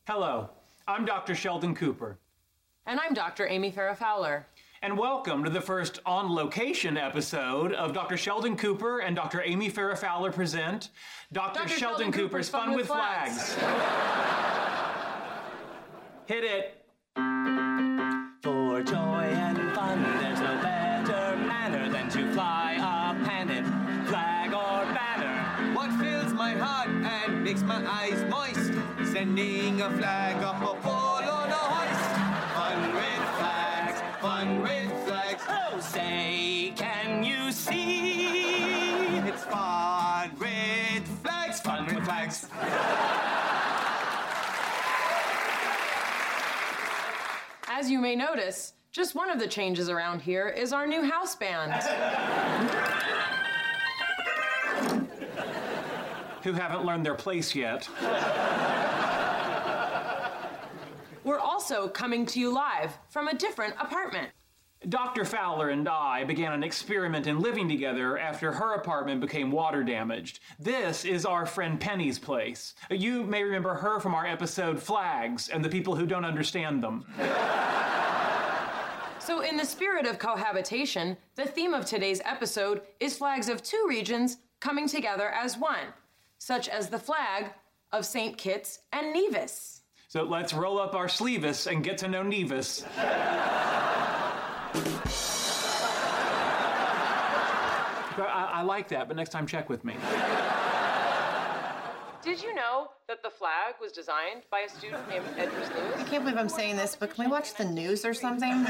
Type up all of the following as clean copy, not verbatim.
Hello, I'm Dr. Sheldon Cooper. And I'm Dr. Amy Farrah Fowler. And welcome to the first on-location episode of Dr. Sheldon Cooper and Dr. Amy Farrah Fowler present Dr. Sheldon Cooper's Fun with Flags. Hit it. For joy and fun, there's no better manner than to fly a pennant, flag or banner. What fills my heart and makes my eyes moist? Sending a flag up a pole on a hoist. Fun with flags, fun with flags. Oh, say, can you see? It's fun with flags, fun with flags. As you may notice, just one of the changes around here is our new house band. Who haven't learned their place yet. We're also coming to you live from a different apartment. Dr. Fowler and I began an experiment in living together after her apartment became water damaged. This is our friend Penny's place. You may remember her from our episode Flags and the People Who Don't Understand Them. So in the spirit of cohabitation, the theme of today's episode is flags of two regions coming together as one, such as the flag of St. Kitts and Nevis. So let's roll up our sleeves and get to know Nevis. I like that, but next time check with me. Did you know that the flag was designed by a student named Edward Lewis? I can't believe I'm saying this, but can we watch the news or something?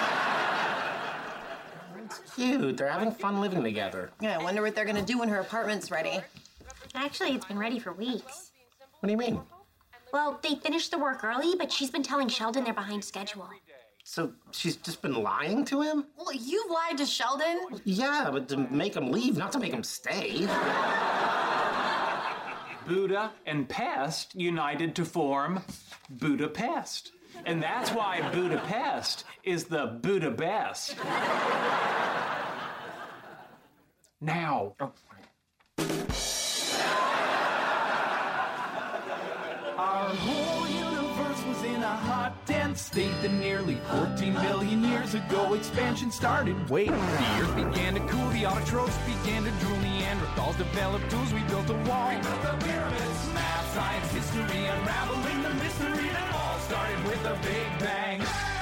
It's cute. They're having fun living together. Yeah, I wonder what they're gonna do when her apartment's ready. Actually, it's been ready for weeks. What do you mean? Well, they finished the work early, but she's been telling Sheldon they're behind schedule. So she's just been lying to him? Well, you've lied to Sheldon. Yeah, but to make him leave, not to make him stay. Buddha and Pest united to form Budapest. And that's why Budapest is the Buddha best. Now. Our whole universe was in a hot, dense state that nearly 14 billion years ago expansion started. Wait, the earth began to cool, the autotrophs began to drool, Neanderthals developed tools, we built a wall. We built the pyramids, math, science, history, unraveling the mystery that all started with a big bang.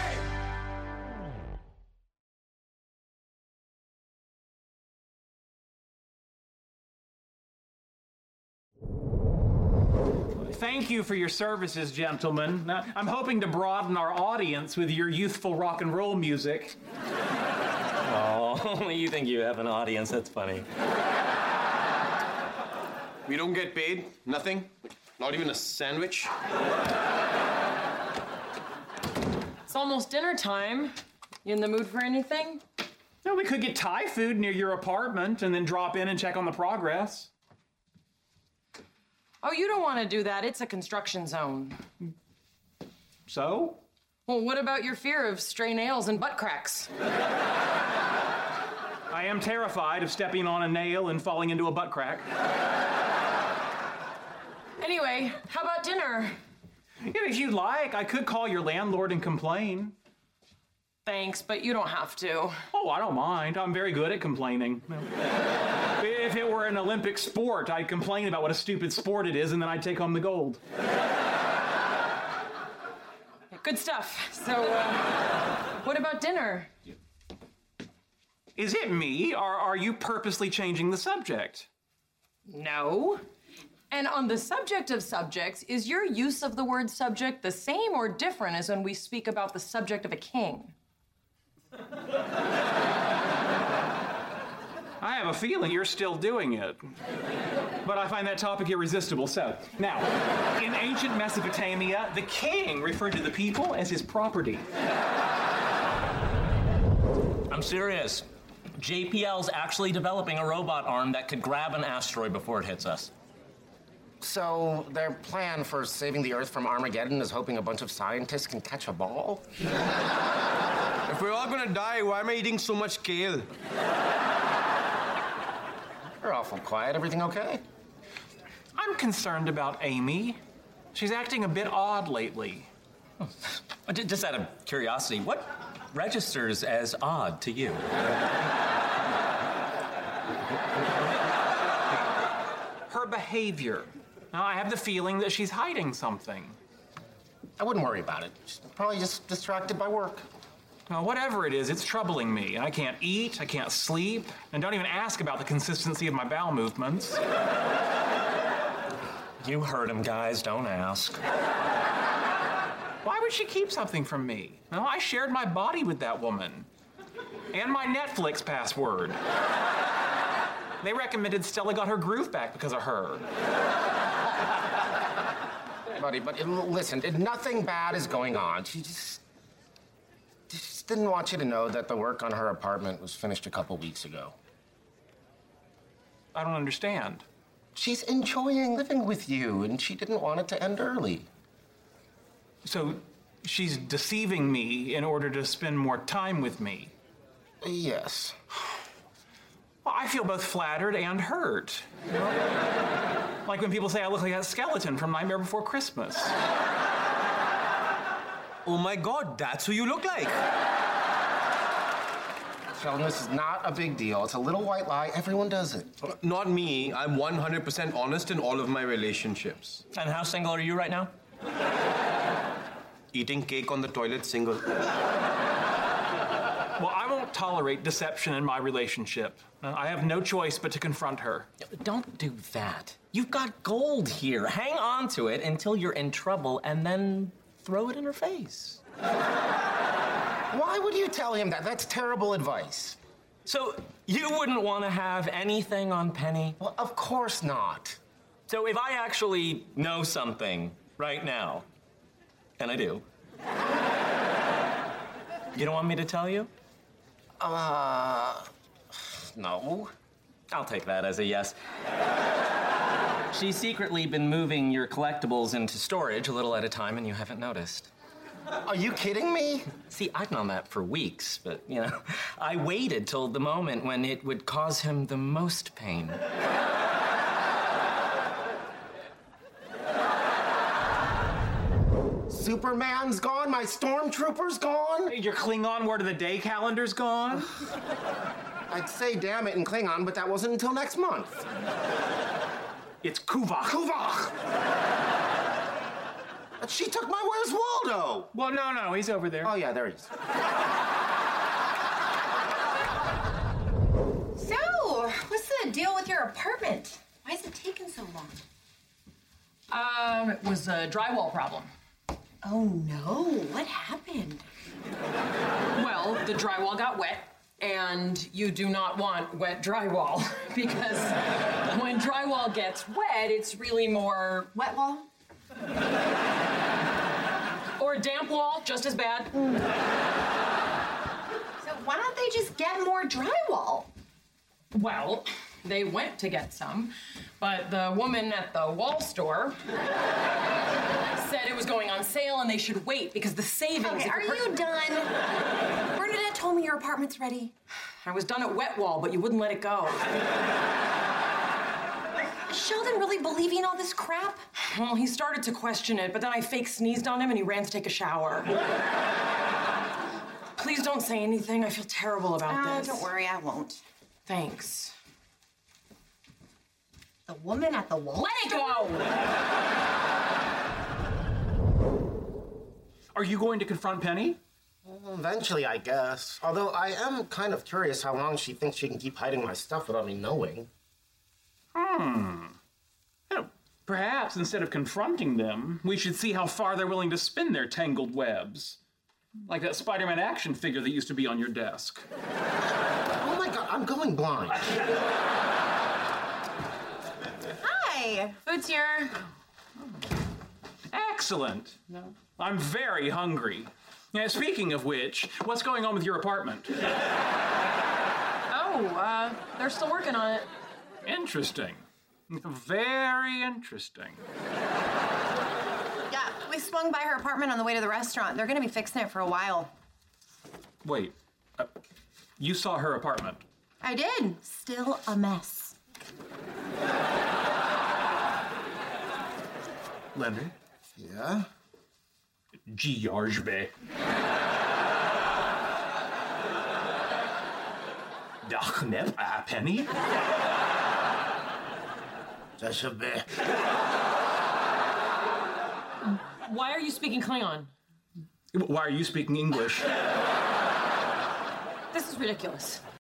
Thank you for your services, gentlemen. Now, I'm hoping to broaden our audience with your youthful rock and roll music. Oh, only you think you have an audience. That's funny. We don't get paid? Nothing? Not even a sandwich? It's almost dinner time. You in the mood for anything? Well, we could get Thai food near your apartment and then drop in and check on the progress. Oh, you don't want to do that. It's a construction zone. So? Well, what about your fear of stray nails and butt cracks? I am terrified of stepping on a nail and falling into a butt crack. Anyway, how about dinner? Yeah, if you'd like, I could call your landlord and complain. Thanks, but you don't have to. Oh, I don't mind. I'm very good at complaining. If it were an Olympic sport, I'd complain about what a stupid sport it is, and then I'd take home the gold. Good stuff. So, what about dinner? Is it me, or are you purposely changing the subject? No. And on the subject of subjects, is your use of the word subject the same or different as when we speak about the subject of a king? I have a feeling you're still doing it. But I find that topic irresistible. So, now, in ancient Mesopotamia, the king referred to the people as his property. I'm serious. JPL's actually developing a robot arm that could grab an asteroid before it hits us. So their plan for saving the Earth from Armageddon is hoping a bunch of scientists can catch a ball? If we're all gonna die, why am I eating so much kale? You're awful quiet. Everything okay? I'm concerned about Amy. She's acting a bit odd lately. Just out of curiosity, what registers as odd to you? Her behavior. Now, I have the feeling that she's hiding something. I wouldn't worry about it. She's probably just distracted by work. Now, whatever it is, it's troubling me. I can't eat, I can't sleep, and don't even ask about the consistency of my bowel movements. You heard him, guys. Don't ask. Why would she keep something from me? Well, I shared my body with that woman. And my Netflix password. They recommended Stella got her groove back because of her. Buddy, but listen, nothing bad is going on. She just didn't want you to know that the work on her apartment was finished a couple weeks ago. I don't understand. She's enjoying living with you, and she didn't want it to end early. So she's deceiving me in order to spend more time with me? Yes. Well, I feel both flattered and hurt. You know? Like when people say I look like that skeleton from Nightmare Before Christmas. Oh my God, that's who you look like. Sheldon, this is not a big deal. It's a little white lie. Everyone does it. Not me. I'm 100% honest in all of my relationships. And how single are you right now? Eating cake on the toilet single. Well, I won't tolerate deception in my relationship. I have no choice but to confront her. Don't do that. You've got gold here. Hang on to it until you're in trouble and then throw it in her face. Why would you tell him that? That's terrible advice. So you wouldn't want to have anything on Penny? Well, of course not. So if I actually know something right now, and I do, you don't want me to tell you? No. I'll take that as a yes. She's secretly been moving your collectibles into storage a little at a time, and you haven't noticed. Are you kidding me? See, I've known that for weeks, but, you know, I waited till the moment when it would cause him the most pain. Superman's gone, my stormtrooper's gone. Your Klingon word of the day calendar's gone? I'd say damn it in Klingon, but that wasn't until next month. It's Kuvach. Kuvach! But she took my Where's Waldo? Well, no, he's over there. Oh, yeah, there he is. So, what's the deal with your apartment? Why is it taking so long? It was a drywall problem. Oh no, what happened? Well, the drywall got wet, and you do not want wet drywall because when drywall gets wet, it's really more Wet wall? or a damp wall, just as bad. So why don't they just get more drywall? Well, they went to get some, but the woman at the wall store said it was going on sale and they should wait because the savings... Okay, are you done? Bernadette told me your apartment's ready. I was done at wet wall, but you wouldn't let it go. Is Sheldon really believing all this crap? Well, he started to question it, but then I fake sneezed on him and he ran to take a shower. Please don't say anything. I feel terrible about this. Don't worry, I won't. Thanks. The woman at the wall? Let it go! Are you going to confront Penny? Well, eventually, I guess. Although I am kind of curious how long she thinks she can keep hiding my stuff without me knowing. Perhaps instead of confronting them, we should see how far they're willing to spin their tangled webs. Like that Spider-Man action figure that used to be on your desk. Oh my God, I'm going blind. Hi, food's here. Excellent. I'm very hungry. Yeah, speaking of which, what's going on with your apartment? Oh, they're still working on it. Interesting. Very interesting. Yeah, we swung by her apartment on the way to the restaurant. They're gonna be fixing it for a while. Wait, you saw her apartment? I did. Still a mess. Leonard? Ja? Giarjbe. Dachnep a penny? Jashabe. Why are you speaking Klingon? Why are you speaking English? This is ridiculous.